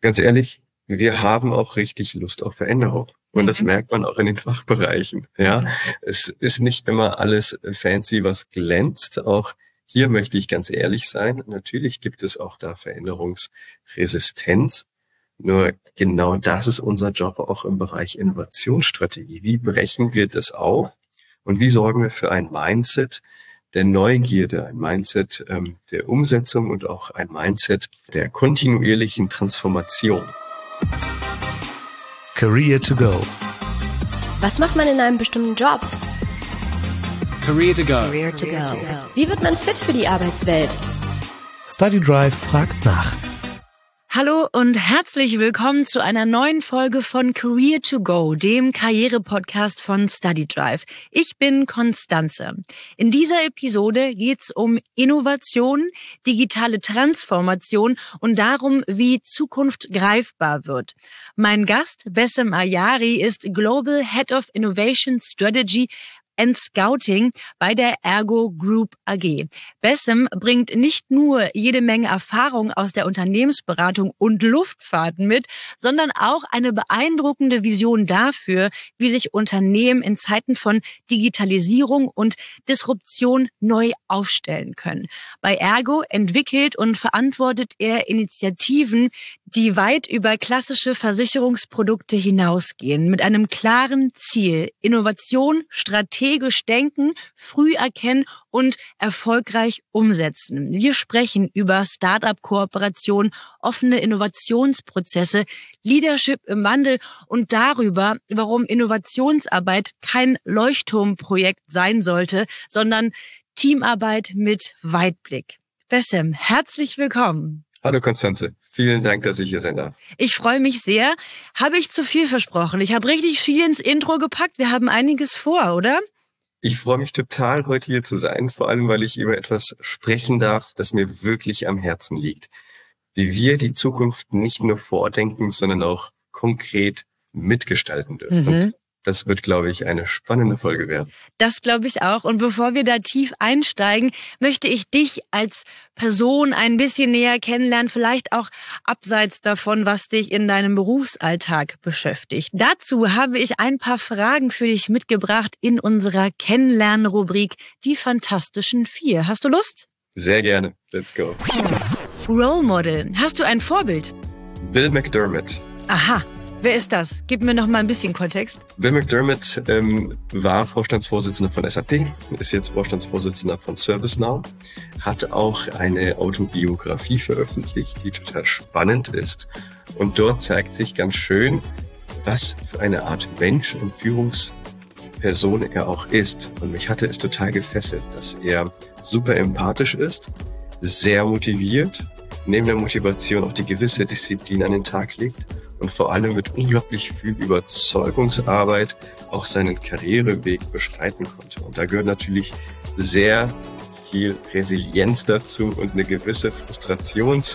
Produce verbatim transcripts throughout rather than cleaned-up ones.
Ganz ehrlich, wir haben auch richtig Lust auf Veränderung. Und das merkt man auch in den Fachbereichen. Ja, es ist nicht immer alles fancy, was glänzt. Auch hier möchte ich ganz ehrlich sein. Natürlich gibt es auch da Veränderungsresistenz. Nur genau das ist unser Job auch im Bereich Innovationsstrategie. Wie brechen wir das auf? Und wie sorgen wir für ein Mindset der Neugierde, ein Mindset ähm, der Umsetzung und auch ein Mindset der kontinuierlichen Transformation? Career to go. Was macht man in einem bestimmten Job? Career to go. Career to go. Wie wird man fit für die Arbeitswelt? StudyDrive fragt nach. Hallo und herzlich willkommen zu einer neuen Folge von Career to Go, dem Karriere-Podcast von StudyDrive. Ich bin Constanze. In dieser Episode geht's um Innovation, digitale Transformation und darum, wie Zukunft greifbar wird. Mein Gast, Bessem Ayari, ist Global Head of Innovation Strategy and Scouting bei der Ergo Group A G. Bessem bringt nicht nur jede Menge Erfahrung aus der Unternehmensberatung und Luftfahrten mit, sondern auch eine beeindruckende Vision dafür, wie sich Unternehmen in Zeiten von Digitalisierung und Disruption neu aufstellen können. Bei Ergo entwickelt und verantwortet er Initiativen, die weit über klassische Versicherungsprodukte hinausgehen, mit einem klaren Ziel: Innovation, strategisch denken, früh erkennen und erfolgreich umsetzen. Wir sprechen über Start-up-Kooperation, offene Innovationsprozesse, Leadership im Wandel und darüber, warum Innovationsarbeit kein Leuchtturmprojekt sein sollte, sondern Teamarbeit mit Weitblick. Bessem, herzlich willkommen. Hallo Constanze, vielen Dank, dass ich hier sein darf. Ich freue mich sehr. Habe ich zu viel versprochen? Ich habe richtig viel ins Intro gepackt. Wir haben einiges vor, oder? Ich freue mich total, heute hier zu sein, vor allem, weil ich über etwas sprechen darf, das mir wirklich am Herzen liegt. Wie wir die Zukunft nicht nur vordenken, sondern auch konkret mitgestalten dürfen. Mhm. Und das wird, glaube ich, eine spannende Folge werden. Das glaube ich auch. Und bevor wir da tief einsteigen, möchte ich dich als Person ein bisschen näher kennenlernen, vielleicht auch abseits davon, was dich in deinem Berufsalltag beschäftigt. Dazu habe ich ein paar Fragen für dich mitgebracht in unserer Kennenlernen-Rubrik Die Fantastischen Vier. Hast du Lust? Sehr gerne. Let's go. Role Model. Hast du ein Vorbild? Bill McDermott. Aha. Wer ist das? Gib mir noch mal ein bisschen Kontext. Bill McDermott ähm, war Vorstandsvorsitzender von S A P, ist jetzt Vorstandsvorsitzender von ServiceNow, hat auch eine Autobiografie veröffentlicht, die total spannend ist. Und dort zeigt sich ganz schön, was für eine Art Mensch und Führungsperson er auch ist. Und mich hatte es total gefesselt, dass er super empathisch ist, sehr motiviert, neben der Motivation auch die gewisse Disziplin an den Tag legt und vor allem mit unglaublich viel Überzeugungsarbeit auch seinen Karriereweg beschreiten konnte. Und da gehört natürlich sehr viel Resilienz dazu und eine gewisse Frustrationslevel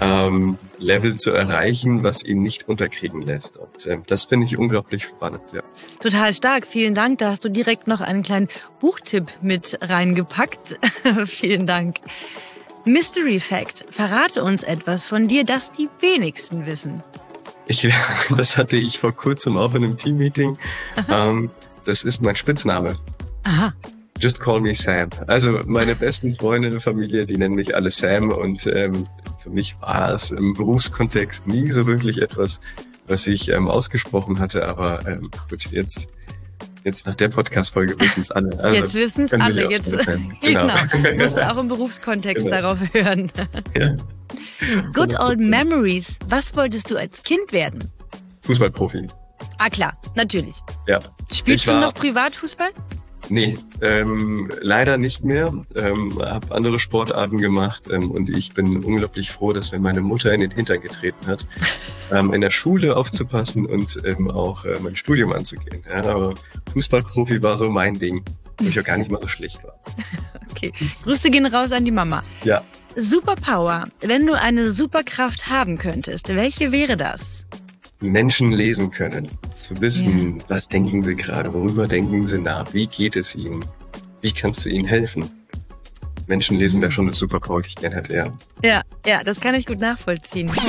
ähm, zu erreichen, was ihn nicht unterkriegen lässt. Und äh, das finde ich unglaublich spannend. Ja. Total stark. Vielen Dank. Da hast du direkt noch einen kleinen Buchtipp mit reingepackt. Vielen Dank. Mystery Fact. Verrate uns etwas von dir, das die wenigsten wissen. Ich, das hatte ich vor kurzem auch in einem Teammeeting. Ähm, das ist mein Spitzname. Aha. Just call me Sam. Also meine besten Freunde in der Familie, die nennen mich alle Sam. Und ähm, für mich war es im Berufskontext nie so wirklich etwas, was ich ähm, ausgesprochen hatte. Aber ähm, gut, jetzt... Jetzt nach der Podcast-Folge wissen es alle. Also jetzt wissen es alle. Jetzt, genau. genau. Musst du auch im Berufskontext genau. darauf hören. Ja. Good old memories. Was wolltest du als Kind werden? Fußballprofi. Ah klar, natürlich. Ja. Spielst du noch Privatfußball? Nee, ähm, leider nicht mehr. Ähm, habe andere Sportarten gemacht ähm, und ich bin unglaublich froh, dass mir meine Mutter in den Hintern getreten hat, ähm, in der Schule aufzupassen und ähm, auch äh, mein Studium anzugehen. Ja, aber Fußballprofi war so mein Ding, wo ich auch gar nicht mal so schlecht war. Okay, Grüße gehen raus an die Mama. Ja. Superpower. Wenn du eine Superkraft haben könntest, welche wäre das? Menschen lesen können, zu wissen, ja. was denken sie gerade, worüber denken sie nach, wie geht es ihnen, wie kannst du ihnen helfen. Menschen lesen wäre schon eine Superpower, die ich gerne hätte, ja. Ja, ja, das kann ich gut nachvollziehen.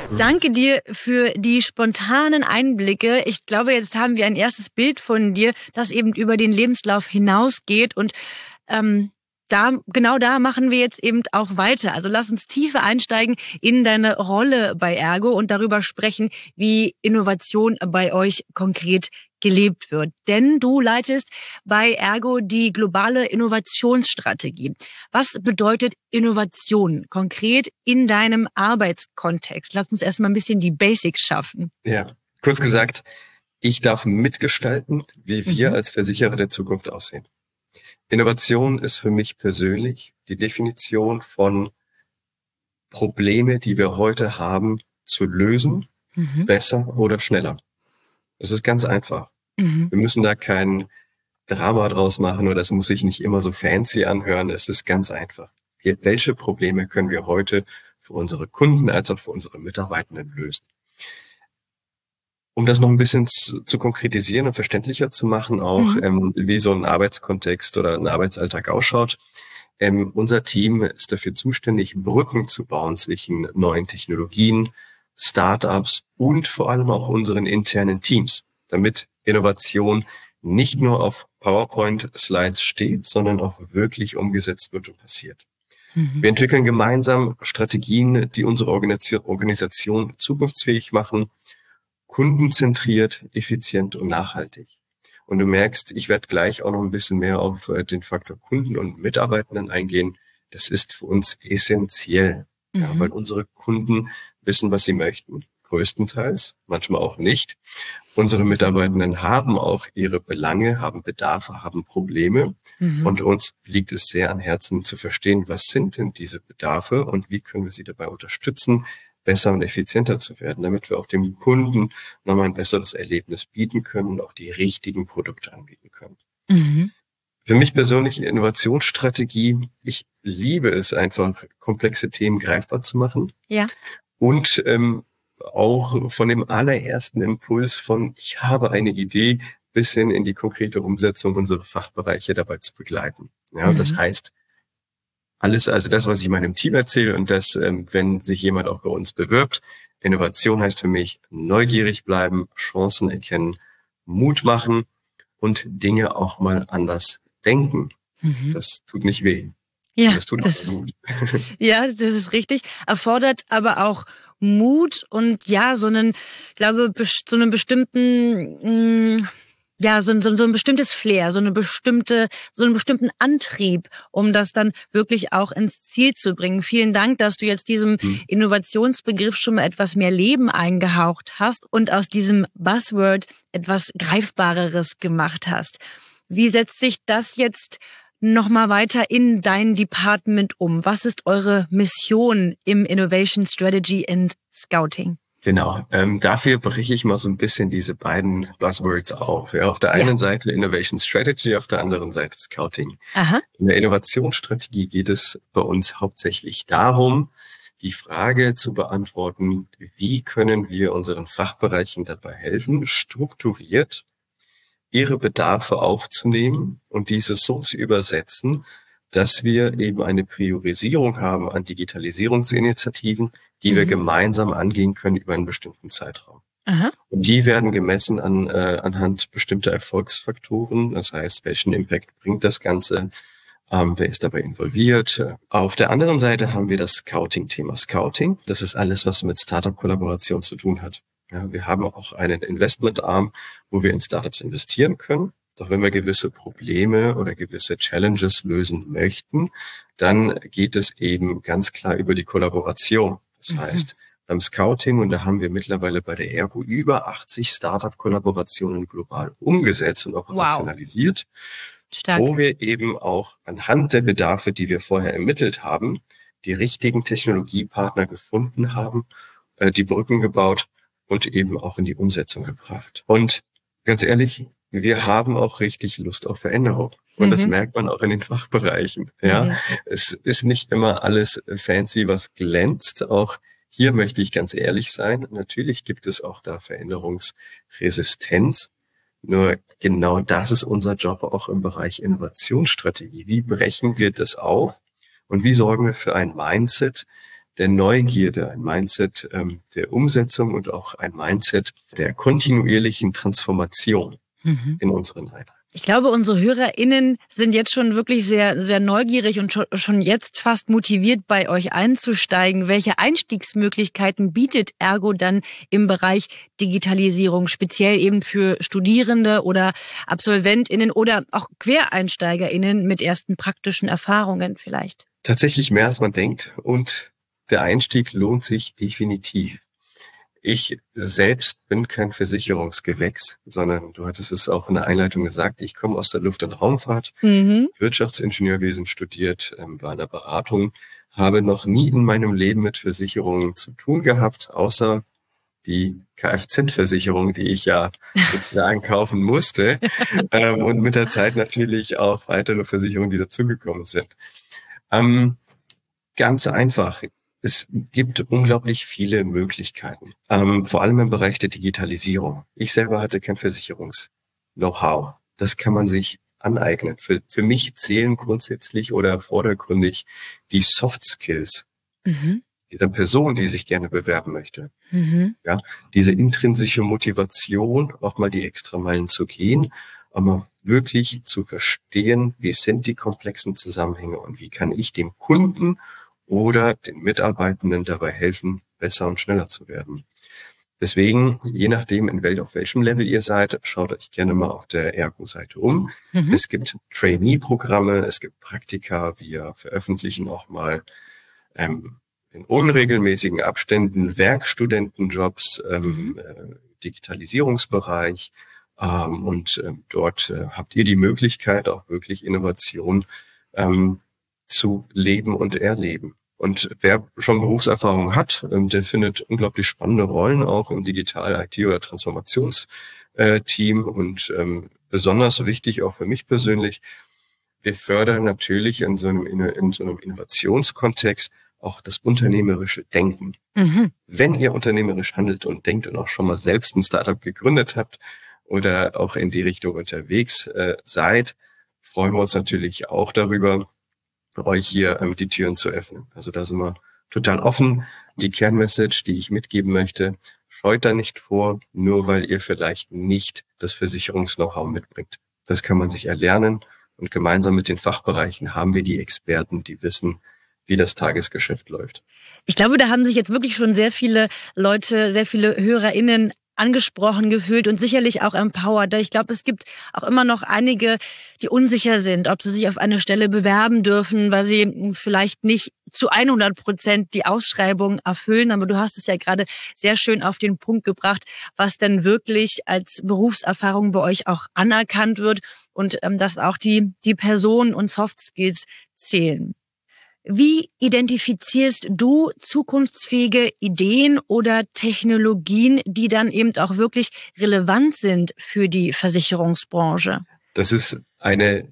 Danke dir für die spontanen Einblicke. Ich glaube, jetzt haben wir ein erstes Bild von dir, das eben über den Lebenslauf hinausgeht. Und ähm, da, genau da machen wir jetzt eben auch weiter. Also lass uns tiefer einsteigen in deine Rolle bei Ergo und darüber sprechen, wie Innovation bei euch konkret gelebt wird. Denn du leitest bei Ergo die globale Innovationsstrategie. Was bedeutet Innovation konkret in deinem Arbeitskontext? Lass uns erstmal ein bisschen die Basics schaffen. Ja, kurz gesagt, ich darf mitgestalten, wie wir Mhm. als Versicherer der Zukunft aussehen. Innovation ist für mich persönlich die Definition von Probleme, die wir heute haben, zu lösen, Mhm. besser oder schneller. Es ist ganz einfach. Mhm. Wir müssen da kein Drama draus machen oder es muss sich nicht immer so fancy anhören. Es ist ganz einfach. Wir, welche Probleme können wir heute für unsere Kunden als auch für unsere Mitarbeitenden lösen? Um das noch ein bisschen zu, zu konkretisieren und verständlicher zu machen, auch Mhm. ähm, wie so ein Arbeitskontext oder ein Arbeitsalltag ausschaut. Ähm, unser Team ist dafür zuständig, Brücken zu bauen zwischen neuen Technologien, Startups und vor allem auch unseren internen Teams, damit Innovation nicht nur auf PowerPoint-Slides steht, sondern auch wirklich umgesetzt wird und passiert. Mhm. Wir entwickeln gemeinsam Strategien, die unsere Organisation, Organisation zukunftsfähig machen, kundenzentriert, effizient und nachhaltig. Und du merkst, ich werde gleich auch noch ein bisschen mehr auf äh, den Faktor Kunden und Mitarbeitenden eingehen. Das ist für uns essentiell, ja, Mhm. weil unsere Kunden wissen, was sie möchten, größtenteils, manchmal auch nicht. Unsere Mitarbeitenden haben auch ihre Belange, haben Bedarfe, haben Probleme. Mhm. Und uns liegt es sehr am Herzen zu verstehen, was sind denn diese Bedarfe und wie können wir sie dabei unterstützen, besser und effizienter zu werden, damit wir auch dem Kunden nochmal ein besseres Erlebnis bieten können und auch die richtigen Produkte anbieten können. Mhm. Für mich persönlich eine Innovationsstrategie. Ich liebe es einfach, komplexe Themen greifbar zu machen. Ja. Und ähm, auch von dem allerersten Impuls von, ich habe eine Idee, bis hin in die konkrete Umsetzung unsere Fachbereiche dabei zu begleiten. Ja, Mhm. das heißt, alles, also das, was ich meinem Team erzähle und das, ähm, wenn sich jemand auch bei uns bewirbt. Innovation heißt für mich neugierig bleiben, Chancen erkennen, Mut machen und Dinge auch mal anders denken. Mhm. Das tut nicht weh. Ja, Das tut das aber ist, gut. ja, das ist richtig. Erfordert aber auch Mut und ja, so einen, ich glaube, bes- so einen bestimmten, mh, ja, so, ein- so, ein- so ein bestimmtes Flair, so eine bestimmte, so einen bestimmten Antrieb, um das dann wirklich auch ins Ziel zu bringen. Vielen Dank, dass du jetzt diesem Hm. Innovationsbegriff schon mal etwas mehr Leben eingehaucht hast und aus diesem Buzzword etwas Greifbareres gemacht hast. Wie setzt sich das jetzt nochmal weiter in dein Department um? Was ist eure Mission im Innovation Strategy and Scouting? Genau, ähm, dafür breche ich mal so ein bisschen diese beiden Buzzwords auf. Ja, auf der Ja. einen Seite Innovation Strategy, auf der anderen Seite Scouting. Aha. In der Innovationsstrategie geht es bei uns hauptsächlich darum, die Frage zu beantworten, wie können wir unseren Fachbereichen dabei helfen, strukturiert ihre Bedarfe aufzunehmen und diese so zu übersetzen, dass wir eben eine Priorisierung haben an Digitalisierungsinitiativen, die wir Mhm. gemeinsam angehen können über einen bestimmten Zeitraum. Aha. Und die werden gemessen an, äh, anhand bestimmter Erfolgsfaktoren. Das heißt, welchen Impact bringt das Ganze? Ähm, wer ist dabei involviert? Auf der anderen Seite haben wir das Scouting-Thema. Scouting, das ist alles, was mit Startup-Kollaboration zu tun hat. Ja, wir haben auch einen Investmentarm, wo wir in Startups investieren können. Doch wenn wir gewisse Probleme oder gewisse Challenges lösen möchten, dann geht es eben ganz klar über die Kollaboration. Das Mhm. heißt, beim Scouting, und da haben wir mittlerweile bei der Ergo über achtzig Startup-Kollaborationen global umgesetzt und operationalisiert, Stark. wo wir eben auch anhand der Bedarfe, die wir vorher ermittelt haben, die richtigen Technologiepartner gefunden haben, äh, die Brücken gebaut und eben auch in die Umsetzung gebracht. Und ganz ehrlich, wir haben auch richtig Lust auf Veränderung. Und das Mhm. merkt man auch in den Fachbereichen. Ja, Mhm. es ist nicht immer alles fancy, was glänzt. Auch hier möchte ich ganz ehrlich sein. Natürlich gibt es auch da Veränderungsresistenz. Nur genau das ist unser Job auch im Bereich Innovationsstrategie. Wie brechen wir das auf? Und wie sorgen wir für ein Mindset, der Neugierde, ein Mindset ähm, der Umsetzung und auch ein Mindset der kontinuierlichen Transformation mhm. in unseren Einheiten. Ich glaube, unsere HörerInnen sind jetzt schon wirklich sehr, sehr neugierig und schon jetzt fast motiviert, bei euch einzusteigen. Welche Einstiegsmöglichkeiten bietet Ergo dann im Bereich Digitalisierung, speziell eben für Studierende oder AbsolventInnen oder auch QuereinsteigerInnen mit ersten praktischen Erfahrungen vielleicht? Tatsächlich mehr als man denkt und der Einstieg lohnt sich definitiv. Ich selbst bin kein Versicherungsgewächs, sondern du hattest es auch in der Einleitung gesagt, ich komme aus der Luft- und Raumfahrt, mhm. Wirtschaftsingenieurwesen studiert, ähm, war in der Beratung, habe noch nie in meinem Leben mit Versicherungen zu tun gehabt, außer die Kfz-Versicherung, die ich ja sozusagen kaufen musste ähm, und mit der Zeit natürlich auch weitere Versicherungen, die dazugekommen sind. Ähm, ganz einfach. Es gibt unglaublich viele Möglichkeiten, ähm, vor allem im Bereich der Digitalisierung. Ich selber hatte kein Versicherungs-Know-how. Das kann man sich aneignen. Für, für mich zählen grundsätzlich oder vordergründig die Soft Skills mhm. dieser Person, die sich gerne bewerben möchte. Mhm. Ja, diese intrinsische Motivation, auch mal die Extrameilen zu gehen, aber wirklich zu verstehen, wie sind die komplexen Zusammenhänge und wie kann ich dem Kunden oder den Mitarbeitenden dabei helfen, besser und schneller zu werden. Deswegen, je nachdem, in wel, auf welchem Level ihr seid, schaut euch gerne mal auf der Ergo-Seite um. Mhm. Es gibt Trainee-Programme, es gibt Praktika, wir veröffentlichen auch mal ähm, in unregelmäßigen Abständen Werkstudentenjobs, ähm, mhm. äh, Digitalisierungsbereich ähm, und äh, dort äh, habt ihr die Möglichkeit, auch wirklich Innovation ähm, zu leben und erleben. Und wer schon Berufserfahrung hat, der findet unglaublich spannende Rollen auch im Digital-I T- oder Transformationsteam. Und ähm, besonders wichtig auch für mich persönlich, wir fördern natürlich in so einem, in so einem Innovationskontext auch das unternehmerische Denken. Mhm. Wenn ihr unternehmerisch handelt und denkt und auch schon mal selbst ein Startup gegründet habt oder auch in die Richtung unterwegs äh, seid, freuen wir uns natürlich auch darüber, euch hier ähm, die Türen zu öffnen. Also da sind wir total offen. Die Kernmessage, die ich mitgeben möchte, scheut da nicht vor, nur weil ihr vielleicht nicht das Versicherungs-Know-how mitbringt. Das kann man sich erlernen und gemeinsam mit den Fachbereichen haben wir die Experten, die wissen, wie das Tagesgeschäft läuft. Ich glaube, da haben sich jetzt wirklich schon sehr viele Leute, sehr viele HörerInnen angesprochen gefühlt und sicherlich auch empowered. Ich glaube, es gibt auch immer noch einige, die unsicher sind, ob sie sich auf eine Stelle bewerben dürfen, weil sie vielleicht nicht zu hundert Prozent die Ausschreibung erfüllen. Aber du hast es ja gerade sehr schön auf den Punkt gebracht, was denn wirklich als Berufserfahrung bei euch auch anerkannt wird und ähm, dass auch die, die Personen und Soft Skills zählen. Wie identifizierst du zukunftsfähige Ideen oder Technologien, die dann eben auch wirklich relevant sind für die Versicherungsbranche? Das ist eine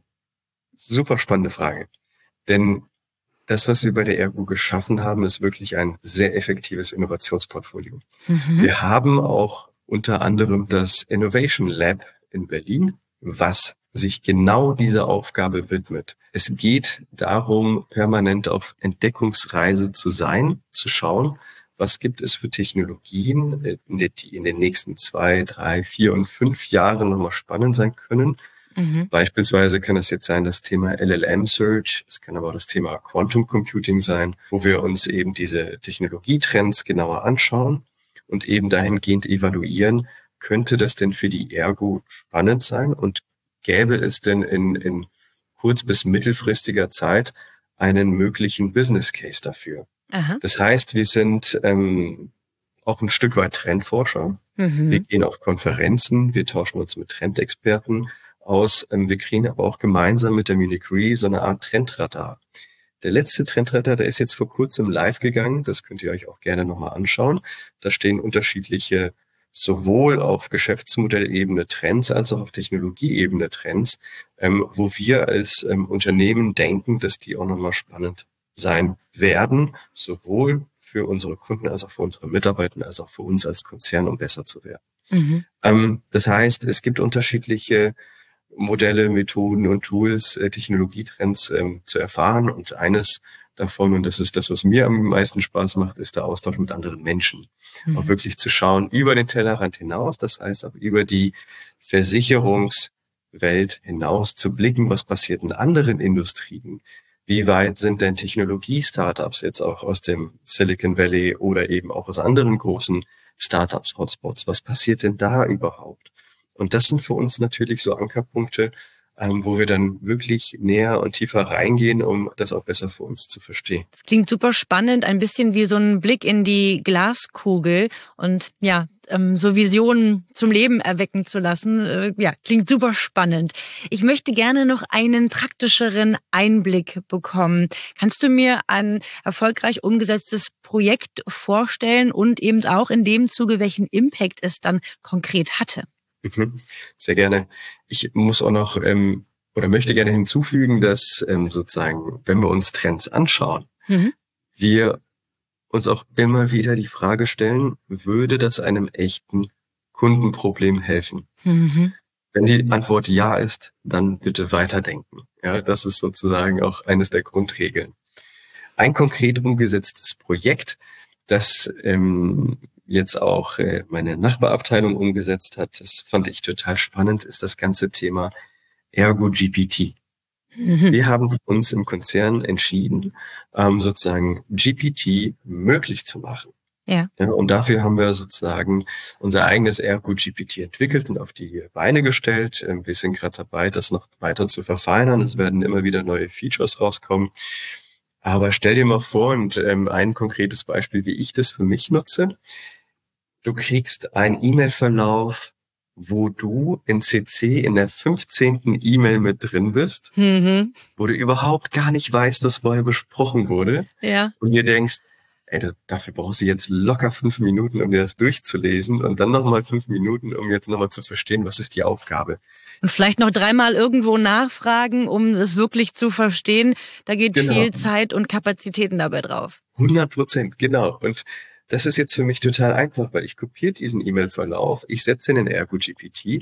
super spannende Frage. Denn das, was wir bei der Ergo geschaffen haben, ist wirklich ein sehr effektives Innovationsportfolio. Mhm. Wir haben auch unter anderem das Innovation Lab in Berlin, was sich genau dieser Aufgabe widmet. Es geht darum, permanent auf Entdeckungsreise zu sein, zu schauen, was gibt es für Technologien, die in den nächsten zwei, drei, vier und fünf Jahren nochmal spannend sein können. Mhm. Beispielsweise kann es jetzt sein, das Thema L L M-Search, es kann aber auch das Thema Quantum Computing sein, wo wir uns eben diese Technologietrends genauer anschauen und eben dahingehend evaluieren, könnte das denn für die Ergo spannend sein und gäbe es denn in, in kurz- bis mittelfristiger Zeit einen möglichen Business Case dafür? Aha. Das heißt, wir sind ähm, auch ein Stück weit Trendforscher. Mhm. Wir gehen auf Konferenzen, wir tauschen uns mit Trendexperten aus. Ähm, wir kriegen aber auch gemeinsam mit der Munich Re so eine Art Trendradar. Der letzte Trendradar, der ist jetzt vor kurzem live gegangen. Das könnt ihr euch auch gerne nochmal anschauen. Da stehen unterschiedliche sowohl auf Geschäftsmodellebene Trends als auch auf Technologieebene Trends, ähm, wo wir als ähm, Unternehmen denken, dass die auch nochmal spannend sein werden, sowohl für unsere Kunden als auch für unsere Mitarbeiter, als auch für uns als Konzern, um besser zu werden. Mhm. Ähm, das heißt, es gibt unterschiedliche Modelle, Methoden und Tools, äh, Technologietrends ähm, zu erfahren und eines davon, und das ist das, was mir am meisten Spaß macht, ist der Austausch mit anderen Menschen. Mhm. Auch wirklich zu schauen über den Tellerrand hinaus, das heißt auch über die Versicherungswelt hinaus zu blicken, was passiert in anderen Industrien. Wie weit sind denn Technologie-Startups jetzt auch aus dem Silicon Valley oder eben auch aus anderen großen Startups-Hotspots? Was passiert denn da überhaupt? Und das sind für uns natürlich so Ankerpunkte, ähm, wo wir dann wirklich näher und tiefer reingehen, um das auch besser für uns zu verstehen. Das klingt super spannend, ein bisschen wie so ein Blick in die Glaskugel und ja, ähm, so Visionen zum Leben erwecken zu lassen. Äh, ja, klingt super spannend. Ich möchte gerne noch einen praktischeren Einblick bekommen. Kannst du mir ein erfolgreich umgesetztes Projekt vorstellen und eben auch in dem Zuge, welchen Impact es dann konkret hatte? Mhm. Sehr gerne. Ich muss auch noch ähm, oder möchte gerne hinzufügen, dass ähm, sozusagen, wenn wir uns Trends anschauen, Mhm. wir uns auch immer wieder die Frage stellen, würde das einem echten Kundenproblem helfen? Mhm. Wenn die Antwort ja ist, dann bitte weiterdenken. Ja, das ist sozusagen auch eines der Grundregeln. Ein konkret umgesetztes Projekt, das ähm, jetzt auch äh, meine Nachbarabteilung umgesetzt hat, das fand ich total spannend, ist das ganze Thema Ergo G P T. Mhm. Wir haben uns im Konzern entschieden, ähm, sozusagen G P T möglich zu machen. Ja. Ja, und dafür haben wir sozusagen unser eigenes Ergo G P T entwickelt und auf die Beine gestellt. Ähm, Wir sind gerade dabei, das noch weiter zu verfeinern. Es werden immer wieder neue Features rauskommen. Aber stell dir mal vor, und ähm, ein konkretes Beispiel, wie ich das für mich nutze. Du kriegst einen E-Mail-Verlauf, wo du in C C in der fünfzehnten E-Mail mit drin bist, Mhm. wo du überhaupt gar nicht weißt, was vorher besprochen wurde. Ja. Und dir denkst, ey, das, dafür brauchst du jetzt locker fünf Minuten, um dir das durchzulesen und dann nochmal fünf Minuten, um jetzt nochmal zu verstehen, was ist die Aufgabe. Und vielleicht noch dreimal irgendwo nachfragen, um es wirklich zu verstehen. Da geht Genau. viel Zeit und Kapazitäten dabei drauf. hundert Prozent, genau. Und das ist jetzt für mich total einfach, weil ich kopiere diesen E-Mail-Verlauf, ich setze ihn in Ergo G P T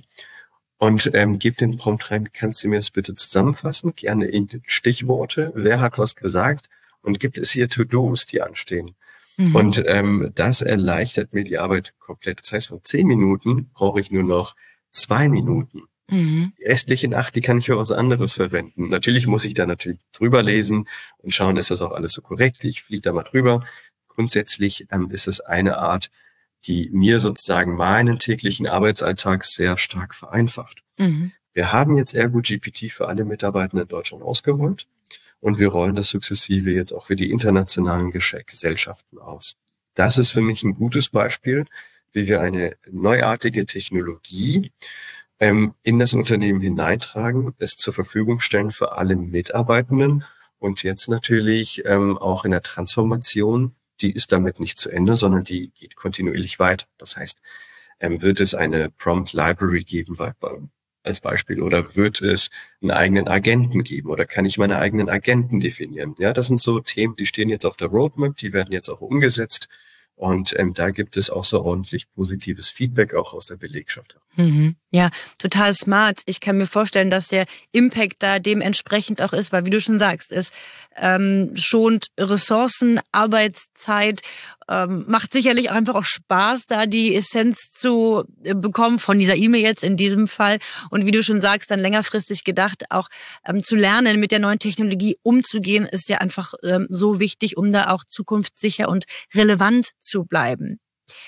und ähm, gebe den Prompt rein, kannst du mir das bitte zusammenfassen? Gerne in Stichworte, wer hat was gesagt und gibt es hier To-Dos, die anstehen? Mhm. Und ähm, das erleichtert mir die Arbeit komplett. Das heißt, von zehn Minuten brauche ich nur noch zwei Minuten. Mhm. Die restlichen acht, die kann ich für was anderes verwenden. Natürlich muss ich da natürlich drüber lesen und schauen, ist das auch alles so korrekt. Ich fliege da mal drüber. Grundsätzlich ähm, ist es eine Art, die mir sozusagen meinen täglichen Arbeitsalltag sehr stark vereinfacht. Mhm. Wir haben jetzt Ergo G P T für alle Mitarbeiter in Deutschland ausgerollt und wir rollen das sukzessive jetzt auch für die internationalen Gesellschaften aus. Das ist für mich ein gutes Beispiel, wie wir eine neuartige Technologie ähm, in das Unternehmen hineintragen, es zur Verfügung stellen für alle Mitarbeitenden und jetzt natürlich ähm, auch in der Transformation, die ist damit nicht zu Ende, sondern die geht kontinuierlich weiter. Das heißt, ähm, wird es eine Prompt Library geben, weil, als Beispiel, oder wird es einen eigenen Agenten geben oder kann ich meine eigenen Agenten definieren? Ja, das sind so Themen, die stehen jetzt auf der Roadmap, die werden jetzt auch umgesetzt. Und ähm, da gibt es auch so ordentlich positives Feedback auch aus der Belegschaft. Mhm. Ja, total smart. Ich kann mir vorstellen, dass der Impact da dementsprechend auch ist, weil wie du schon sagst, es ähm, schont Ressourcen, Arbeitszeit, ähm, macht sicherlich auch einfach auch Spaß, da die Essenz zu äh, bekommen von dieser E-Mail jetzt in diesem Fall. Und wie du schon sagst, dann längerfristig gedacht, auch ähm, zu lernen, mit der neuen Technologie umzugehen, ist ja einfach ähm, so wichtig, um da auch zukunftssicher und relevant zu bleiben.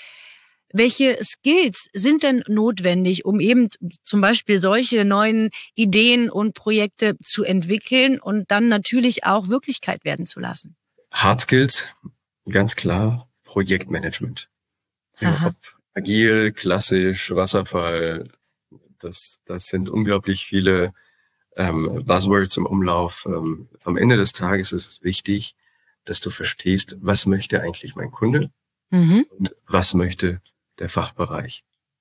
Welche Skills sind denn notwendig, um eben zum Beispiel solche neuen Ideen und Projekte zu entwickeln und dann natürlich auch Wirklichkeit werden zu lassen? Hard Skills, ganz klar, Projektmanagement. Ja, Aha. ob agil, klassisch, Wasserfall, das, das sind unglaublich viele ähm, Buzzwords im Umlauf. Ähm, am Ende des Tages ist es wichtig, dass du verstehst, was möchte eigentlich mein Kunde Mhm. und was möchte der Fachbereich.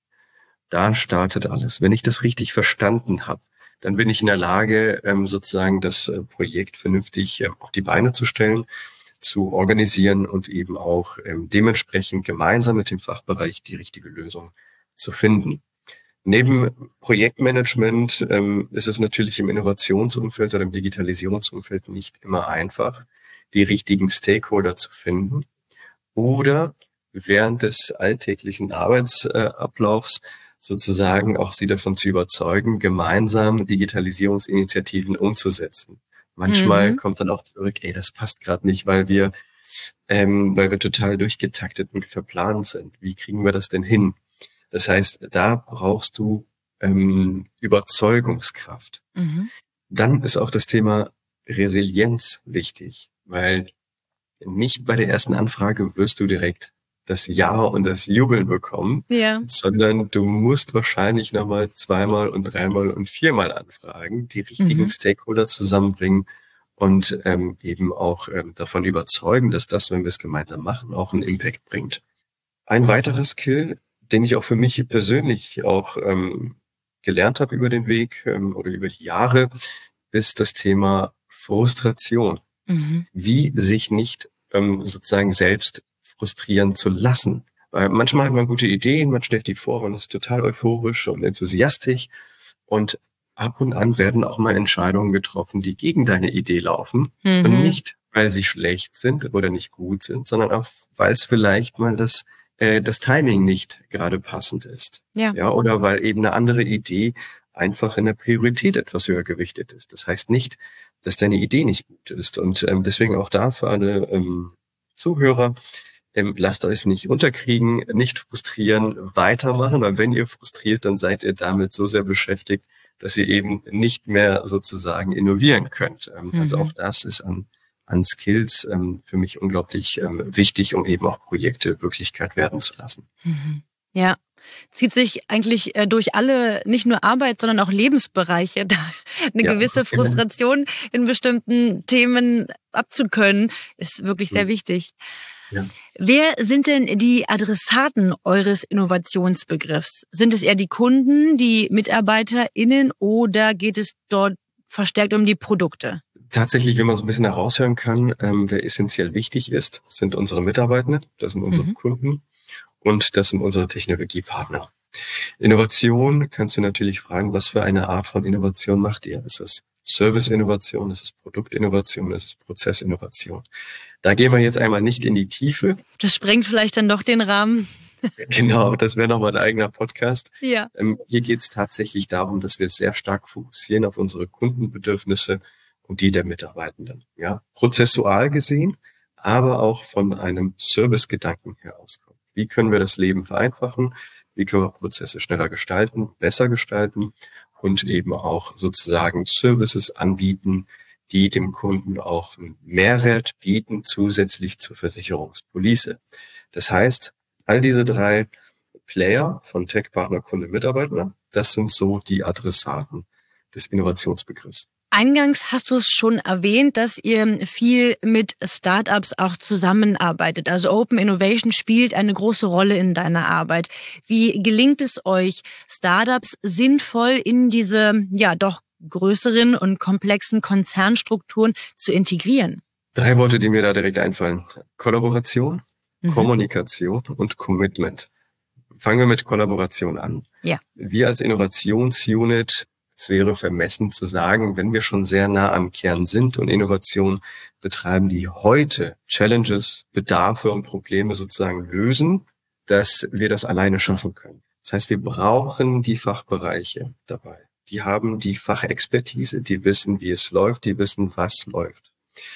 Da startet alles. Wenn ich das richtig verstanden habe, dann bin ich in der Lage, ähm, sozusagen das äh, Projekt vernünftig äh, auf die Beine zu stellen, zu organisieren und eben auch ähm, dementsprechend gemeinsam mit dem Fachbereich die richtige Lösung zu finden. Neben Projektmanagement ähm, ist es natürlich im Innovationsumfeld oder im Digitalisierungsumfeld nicht immer einfach, die richtigen Stakeholder zu finden oder während des alltäglichen Arbeitsablaufs sozusagen auch sie davon zu überzeugen, gemeinsam Digitalisierungsinitiativen umzusetzen. Manchmal mhm. kommt dann auch zurück, ey, das passt gerade nicht, weil wir, ähm, weil wir total durchgetaktet und verplant sind. Wie kriegen wir das denn hin? Das heißt, da brauchst du ähm, Überzeugungskraft. Mhm. Dann ist auch das Thema Resilienz wichtig, weil nicht bei der ersten Anfrage wirst du direkt das Ja und das Jubeln bekommen, ja. sondern du musst wahrscheinlich nochmal zweimal und dreimal und viermal anfragen, die richtigen mhm. Stakeholder zusammenbringen und ähm, eben auch ähm, davon überzeugen, dass das, wenn wir es gemeinsam machen, auch einen Impact bringt. Ein weiterer Skill, den ich auch für mich persönlich auch ähm, gelernt habe über den Weg ähm, oder über die Jahre, ist das Thema Frustration. Mhm. Wie sich nicht ähm, sozusagen selbst frustrieren zu lassen. Weil manchmal hat man gute Ideen, man stellt die vor, man ist total euphorisch und enthusiastisch und ab und an werden auch mal Entscheidungen getroffen, die gegen deine Idee laufen mhm. und nicht, weil sie schlecht sind oder nicht gut sind, sondern auch, weil es vielleicht mal das äh, das Timing nicht gerade passend ist. Ja. ja, oder weil eben eine andere Idee einfach in der Priorität etwas höher gewichtet ist. Das heißt nicht, dass deine Idee nicht gut ist und ähm, deswegen auch da für alle ähm, Zuhörer, Ähm, lasst euch nicht unterkriegen, nicht frustrieren, weitermachen, weil wenn ihr frustriert, dann seid ihr damit so sehr beschäftigt, dass ihr eben nicht mehr sozusagen innovieren könnt. Ähm, mhm. Also auch das ist an, an Skills ähm, für mich unglaublich ähm, wichtig, um eben auch Projekte Wirklichkeit werden zu lassen. Mhm. Ja, zieht sich eigentlich äh, durch alle, nicht nur Arbeit, sondern auch Lebensbereiche, da eine ja, gewisse Frustration in bestimmten Themen abzukönnen, ist wirklich sehr mhm. wichtig. Ja. Wer sind denn die Adressaten eures Innovationsbegriffs? Sind es eher die Kunden, die MitarbeiterInnen oder geht es dort verstärkt um die Produkte? Tatsächlich, wenn man so ein bisschen heraushören kann, ähm, wer essentiell wichtig ist, sind unsere Mitarbeitenden, das sind unsere mhm. Kunden und das sind unsere Technologiepartner. Innovation kannst du natürlich fragen, was für eine Art von Innovation macht ihr? Ist es Service-Innovation, ist es Produktinnovation, ist es Prozessinnovation? Da gehen wir jetzt einmal nicht in die Tiefe. Das sprengt vielleicht dann doch den Rahmen. Genau, das wäre nochmal ein eigener Podcast. Ja. Ähm, hier geht es tatsächlich darum, dass wir sehr stark fokussieren auf unsere Kundenbedürfnisse und die der Mitarbeitenden. Ja, prozessual gesehen, aber auch von einem Servicegedanken her auskommen. Wie können wir das Leben vereinfachen? Wie können wir Prozesse schneller gestalten, besser gestalten und eben auch sozusagen Services anbieten, die dem Kunden auch einen Mehrwert bieten, zusätzlich zur Versicherungspolice. Das heißt, all diese drei Player von Tech, Partner, Kunde, Mitarbeiter, das sind so die Adressaten des Innovationsbegriffs. Eingangs hast du es schon erwähnt, dass ihr viel mit Startups auch zusammenarbeitet. Also Open Innovation spielt eine große Rolle in deiner Arbeit. Wie gelingt es euch, Startups sinnvoll in diese, ja, doch größeren und komplexen Konzernstrukturen zu integrieren? Drei Worte, die mir da direkt einfallen. Kollaboration, mhm. Kommunikation und Commitment. Fangen wir mit Kollaboration an. Ja. Wir als Innovationsunit, es wäre vermessen zu sagen, wenn wir schon sehr nah am Kern sind und Innovation betreiben, die heute Challenges, Bedarfe und Probleme sozusagen lösen, dass wir das alleine schaffen können. Das heißt, wir brauchen die Fachbereiche dabei. Die haben die Fachexpertise, die wissen, wie es läuft, die wissen, was läuft.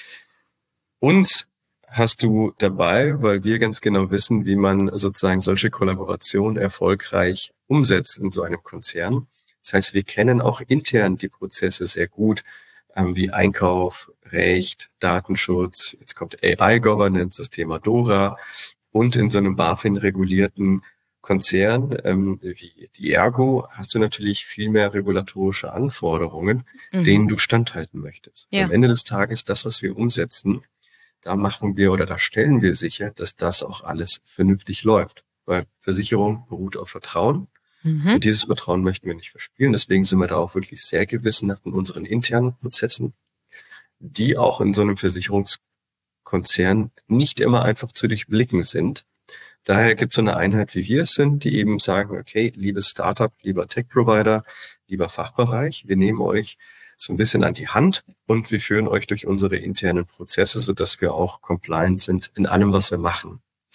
Uns hast du dabei, weil wir ganz genau wissen, wie man sozusagen solche Kollaborationen erfolgreich umsetzt in so einem Konzern. Das heißt, wir kennen auch intern die Prozesse sehr gut, ähm, wie Einkauf, Recht, Datenschutz, jetzt kommt A I-Governance, das Thema DORA und in so einem BaFin-regulierten Konzern ähm, wie die Ergo hast du natürlich viel mehr regulatorische Anforderungen, mhm. denen du standhalten möchtest. Ja. Am Ende des Tages, das, was wir umsetzen, da machen wir oder da stellen wir sicher, dass das auch alles vernünftig läuft. Weil Versicherung beruht auf Vertrauen. Mhm. Und dieses Vertrauen möchten wir nicht verspielen. Deswegen sind wir da auch wirklich sehr gewissenhaft in unseren internen Prozessen, die auch in so einem Versicherungskonzern nicht immer einfach zu durchblicken sind. Daher gibt es so eine Einheit, wie wir es sind, die eben sagen, okay, liebes Startup, lieber Tech-Provider, lieber Fachbereich, wir nehmen euch so ein bisschen an die Hand und wir führen euch durch unsere internen Prozesse, sodass wir auch compliant sind in allem, was wir machen.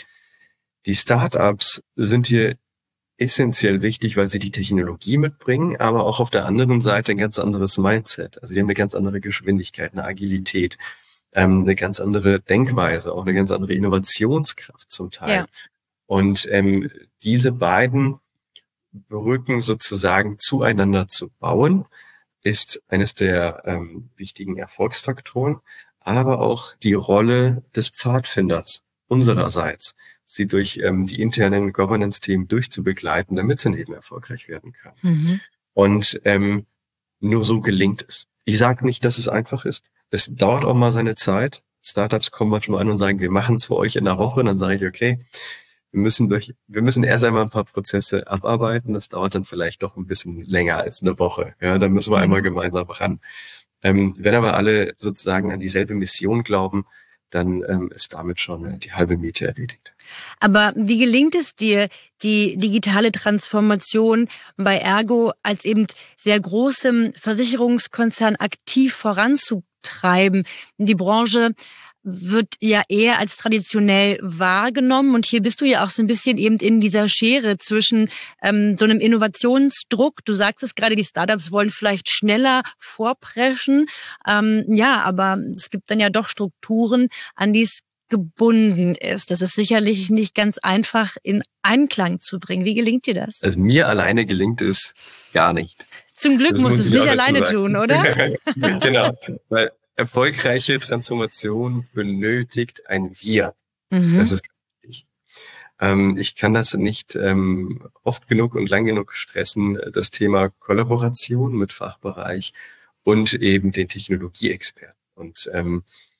Die Startups sind hier essentiell wichtig, weil sie die Technologie mitbringen, aber auch auf der anderen Seite ein ganz anderes Mindset. Also die haben eine ganz andere Geschwindigkeit, eine Agilität, ähm, eine ganz andere Denkweise, auch eine ganz andere Innovationskraft zum Teil. Ja. Und ähm, diese beiden Brücken sozusagen zueinander zu bauen, ist eines der ähm, wichtigen Erfolgsfaktoren, aber auch die Rolle des Pfadfinders unsererseits, sie durch ähm, die internen Governance-Themen durchzubegleiten, damit sie eben erfolgreich werden kann. Mhm. Und ähm, nur so gelingt es. Ich sage nicht, dass es einfach ist. Es dauert auch mal seine Zeit. Startups kommen manchmal an und sagen, wir machen es für euch in einer Woche. Und dann sage ich, okay, wir müssen durch, wir müssen erst einmal ein paar Prozesse abarbeiten. Das dauert dann vielleicht doch ein bisschen länger als eine Woche. Ja, dann müssen wir einmal gemeinsam ran. Ähm, wenn aber alle sozusagen an dieselbe Mission glauben, dann ähm, ist damit schon die halbe Miete erledigt. Aber wie gelingt es dir, die digitale Transformation bei Ergo als eben sehr großem Versicherungskonzern aktiv voranzutreiben? Die Branche wird ja eher als traditionell wahrgenommen und hier bist du ja auch so ein bisschen eben in dieser Schere zwischen ähm, so einem Innovationsdruck. Du sagst es gerade, die Startups wollen vielleicht schneller vorpreschen. Ähm, ja, aber es gibt dann ja doch Strukturen, an die es gebunden ist. Das ist sicherlich nicht ganz einfach in Einklang zu bringen. Wie gelingt dir das? Also mir alleine gelingt es gar nicht. Zum Glück musst du es nicht alleine tun, oder? Genau, weil erfolgreiche Transformation benötigt ein Wir. Mhm. Das ist wichtig. Ähm, ich kann das nicht ähm, oft genug und lang genug stressen, das Thema Kollaboration mit Fachbereich und eben den Technologieexperten. Und ähm,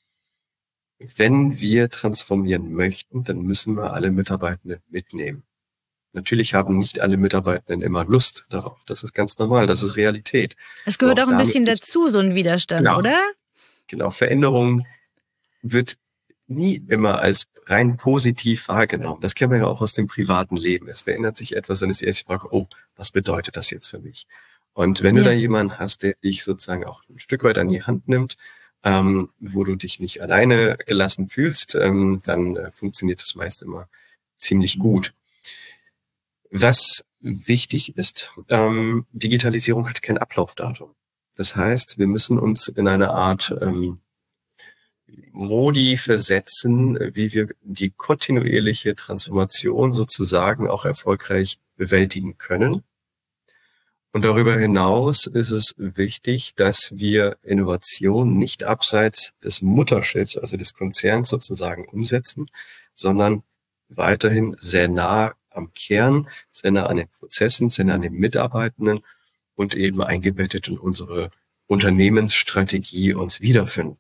wenn wir transformieren möchten, dann müssen wir alle Mitarbeitenden mitnehmen. Natürlich haben nicht alle Mitarbeitenden immer Lust darauf. Das ist ganz normal, das ist Realität. Es gehört auch, auch ein bisschen dazu, so ein Widerstand, genau, oder? Genau, Veränderung wird nie immer als rein positiv wahrgenommen. Das kennen wir ja auch aus dem privaten Leben. Es verändert sich etwas, dann ist die erste Frage, oh, was bedeutet das jetzt für mich? Und wenn ja. du da jemanden hast, der dich sozusagen auch ein Stück weit an die Hand nimmt, ähm, wo du dich nicht alleine gelassen fühlst, ähm, dann äh, funktioniert das meist immer ziemlich gut. Was wichtig ist, ähm, Digitalisierung hat kein Ablaufdatum. Das heißt, wir müssen uns in eine Art ähm, Modi versetzen, wie wir die kontinuierliche Transformation sozusagen auch erfolgreich bewältigen können. Und darüber hinaus ist es wichtig, dass wir Innovation nicht abseits des Mutterschiffs, also des Konzerns sozusagen umsetzen, sondern weiterhin sehr nah am Kern, sehr nah an den Prozessen, sehr nah an den Mitarbeitenden und eben eingebettet in unsere Unternehmensstrategie uns wiederfinden.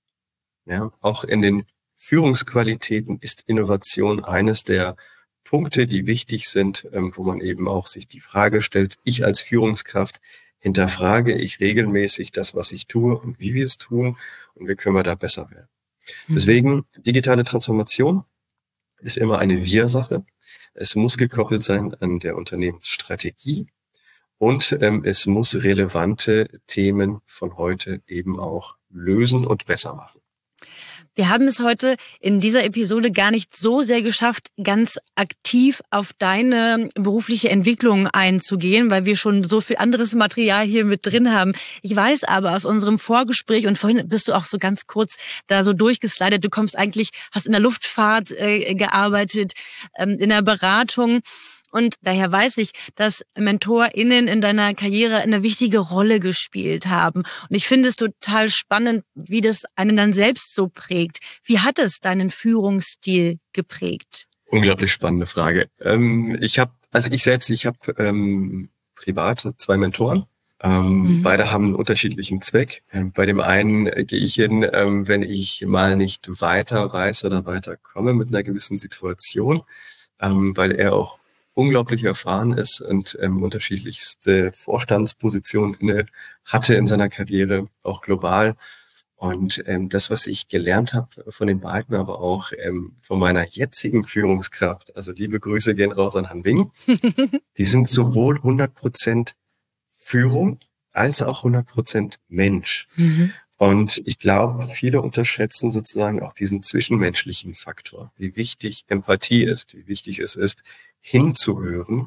Ja, auch in den Führungsqualitäten ist Innovation eines der Punkte, die wichtig sind, ähm, wo man eben auch sich die Frage stellt, ich als Führungskraft hinterfrage ich regelmäßig das, was ich tue und wie wir es tun und wie können wir da besser werden. Mhm. Deswegen, digitale Transformation ist immer eine Wir-Sache. Es muss gekoppelt sein an der Unternehmensstrategie. Und ähm, es muss relevante Themen von heute eben auch lösen und besser machen. Wir haben es heute in dieser Episode gar nicht so sehr geschafft, ganz aktiv auf deine berufliche Entwicklung einzugehen, weil wir schon so viel anderes Material hier mit drin haben. Ich weiß aber aus unserem Vorgespräch, und vorhin bist du auch so ganz kurz da so durchgeslidet, du kommst eigentlich, hast in der Luftfahrt äh, gearbeitet, ähm, in der Beratung. Und daher weiß ich, dass MentorInnen in deiner Karriere eine wichtige Rolle gespielt haben. Und ich finde es total spannend, wie das einen dann selbst so prägt. Wie hat es deinen Führungsstil geprägt? Unglaublich spannende Frage. Ähm, ich habe, also ich selbst, ich habe ähm, privat zwei Mentoren. Ähm, mhm. Beide haben einen unterschiedlichen Zweck. Ähm, bei dem einen äh, gehe ich hin, ähm, wenn ich mal nicht weiter weiß oder weiterkomme mit einer gewissen Situation, ähm, weil er auch unglaublich erfahren ist und ähm, unterschiedlichste Vorstandspositionen inne hatte in seiner Karriere, auch global. Und ähm, das, was ich gelernt habe von den beiden, aber auch ähm, von meiner jetzigen Führungskraft, also liebe Grüße gehen raus an Han Wing, die sind sowohl hundert Prozent Führung als auch hundert Prozent Mensch. Mhm. Und ich glaube, viele unterschätzen sozusagen auch diesen zwischenmenschlichen Faktor, wie wichtig Empathie ist, wie wichtig es ist, hinzuhören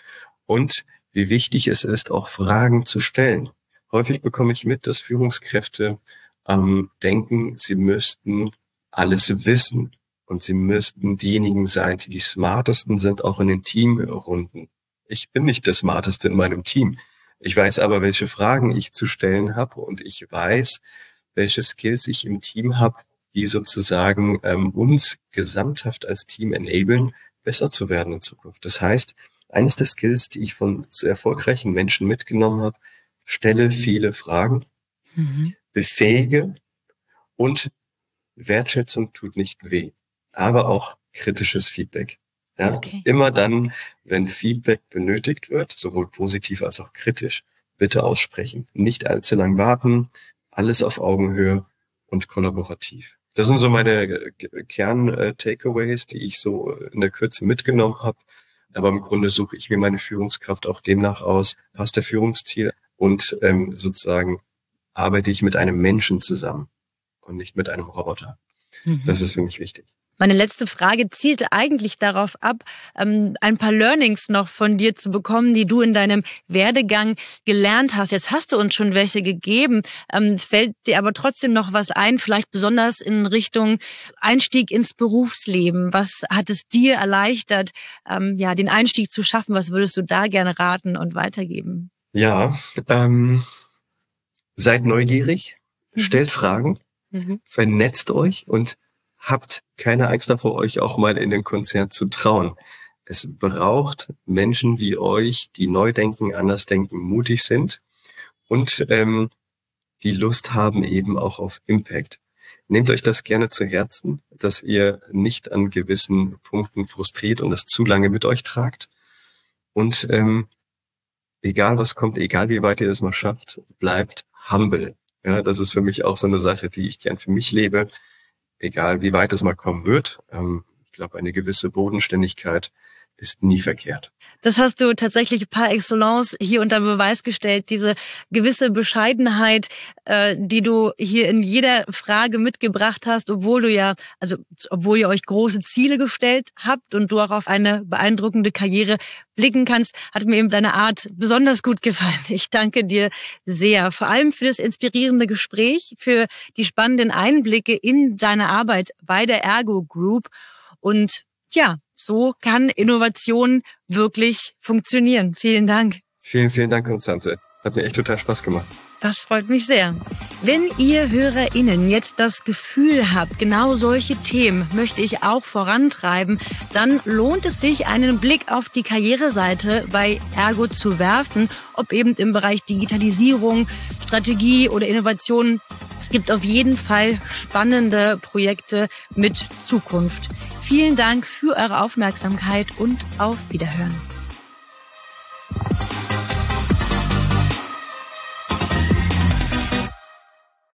und wie wichtig es ist, auch Fragen zu stellen. Häufig bekomme ich mit, dass Führungskräfte ähm, denken, sie müssten alles wissen und sie müssten diejenigen sein, die die smartesten sind, auch in den Teamrunden. Ich bin nicht der Smarteste in meinem Team. Ich weiß aber, welche Fragen ich zu stellen habe und ich weiß, welche Skills ich im Team habe, die sozusagen ähm, uns gesamthaft als Team enablen, besser zu werden in Zukunft. Das heißt, eines der Skills, die ich von so erfolgreichen Menschen mitgenommen habe, stelle viele Fragen, mhm. befähige und Wertschätzung tut nicht weh, aber auch kritisches Feedback. Ja, okay. Immer dann, wenn Feedback benötigt wird, sowohl positiv als auch kritisch, bitte aussprechen. Nicht allzu lang warten, alles auf Augenhöhe und kollaborativ. Das sind so meine Kern-Takeaways, die ich so in der Kürze mitgenommen habe. Aber im Grunde suche ich mir meine Führungskraft auch demnach aus, passt der Führungsziel und ähm, sozusagen arbeite ich mit einem Menschen zusammen und nicht mit einem Roboter. Mhm. Das ist für mich wichtig. Meine letzte Frage zielte eigentlich darauf ab, ähm, ein paar Learnings noch von dir zu bekommen, die du in deinem Werdegang gelernt hast. Jetzt hast du uns schon welche gegeben. Ähm, fällt dir aber trotzdem noch was ein, vielleicht besonders in Richtung Einstieg ins Berufsleben? Was hat es dir erleichtert, ähm, ja, den Einstieg zu schaffen? Was würdest du da gerne raten und weitergeben? Ja, ähm, seid neugierig, mhm. stellt Fragen, mhm. vernetzt euch und habt keine Angst davor, euch auch mal in den Konzern zu trauen. Es braucht Menschen wie euch, die neu denken, anders denken, mutig sind und ähm, die Lust haben eben auch auf Impact. Nehmt euch das gerne zu Herzen, dass ihr nicht an gewissen Punkten frustriert und das zu lange mit euch tragt. Und ähm, egal was kommt, egal wie weit ihr es mal schafft, bleibt humble. Ja, das ist für mich auch so eine Sache, die ich gern für mich lebe. Egal wie weit es mal kommen wird. Ähm, ich glaube, eine gewisse Bodenständigkeit ist nie verkehrt. Das hast du tatsächlich par excellence hier unter Beweis gestellt, diese gewisse Bescheidenheit, äh, die du hier in jeder Frage mitgebracht hast, obwohl du ja, also obwohl ihr euch große Ziele gestellt habt und du auch auf eine beeindruckende Karriere blicken kannst, hat mir eben deine Art besonders gut gefallen. Ich danke dir sehr, vor allem für das inspirierende Gespräch, für die spannenden Einblicke in deine Arbeit bei der Ergo Group und ja, so kann Innovation wirklich funktionieren. Vielen Dank. Vielen, vielen Dank, Konstanze. Hat mir echt total Spaß gemacht. Das freut mich sehr. Wenn ihr HörerInnen jetzt das Gefühl habt, genau solche Themen möchte ich auch vorantreiben, dann lohnt es sich, einen Blick auf die Karriereseite bei Ergo zu werfen, ob eben im Bereich Digitalisierung, Strategie oder Innovation. Es gibt auf jeden Fall spannende Projekte mit Zukunft. Vielen Dank für eure Aufmerksamkeit und auf Wiederhören.